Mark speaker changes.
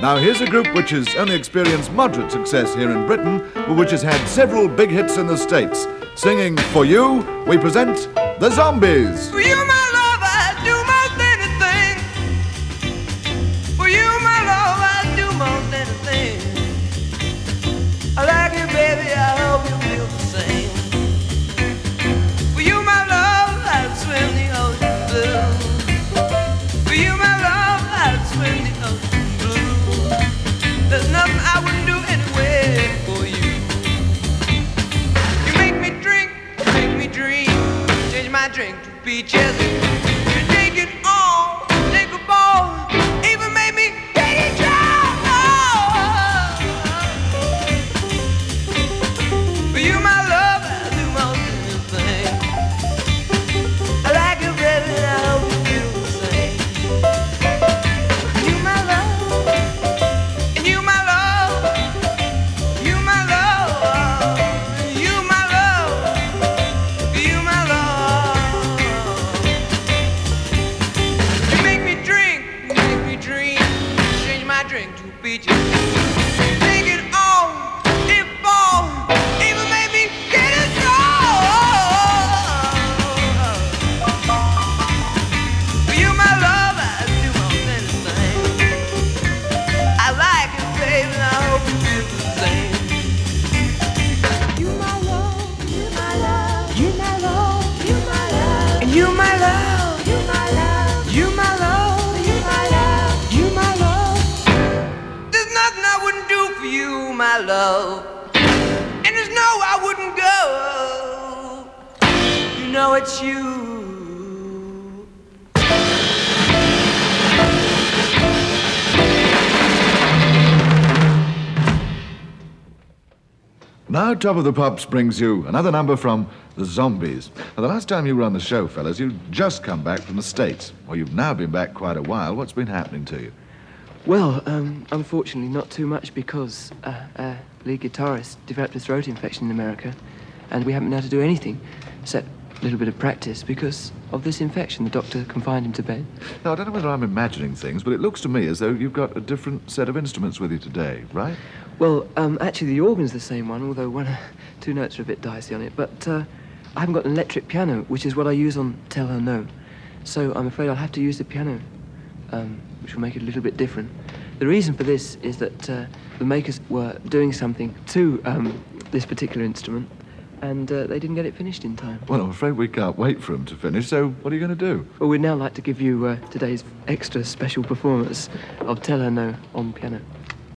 Speaker 1: Now, here's a group which has only experienced moderate success here in Britain, but which has had several big hits in the States. Singing For You, we present The Zombies.
Speaker 2: For you, my love, I'd do most anything. For you, my love, I'd do most anything. I like you, baby, I hope you feel the same. For you, my love, I'd swim the ocean blue. For you, my love, I'd swim the ocean blue. There's nothing I wouldn't do anyway for you. You make me drink, make me dream. Change my drink to peaches. You take it all, take a ball. Even made me take it down. For you, my love, I do most anything. I like you, baby, and I hope you feel the same. You, my love, and you, my love, you, my love, you, my love, you, my love. You make me drink, you make me dream. Change my drink to peaches. Take it all, it fall. Even made me get it wrong. For you, my love, I do most anything. I like it, baby, and I hope you feel the same. You, my love, you, my love, you, my love, you, my love, and you, my love, you, my love, you, my love, you, my love, you, my love. There's nothing I wouldn't do for you, my love. And there's no I wouldn't go. You know it's you.
Speaker 1: Now, Top of the Pops brings you another number from The Zombies. Now, the last time you were on the show, fellas, you'd just come back from the States. Well, you've now been back quite a while. What's been happening to you?
Speaker 3: Well, unfortunately, not too much because our lead guitarist developed a throat infection in America, and we haven't been able to do anything except a little bit of practice because of this infection. The doctor confined him to bed.
Speaker 1: Now, I don't know whether I'm imagining things, but it looks to me as though you've got a different set of instruments with you today, right?
Speaker 3: Well, actually, the organ's the same one, although one or two notes are a bit dicey on it. But I haven't got an electric piano, which is what I use on Tell Her No. So I'm afraid I'll have to use the piano, which will make it a little bit different. The reason for this is that the makers were doing something to this particular instrument, and they didn't get it finished in time.
Speaker 1: Well, I'm afraid we can't wait for them to finish, so what are you going to do?
Speaker 3: Well, we'd now like to give you today's extra special performance of Tell Her No on piano.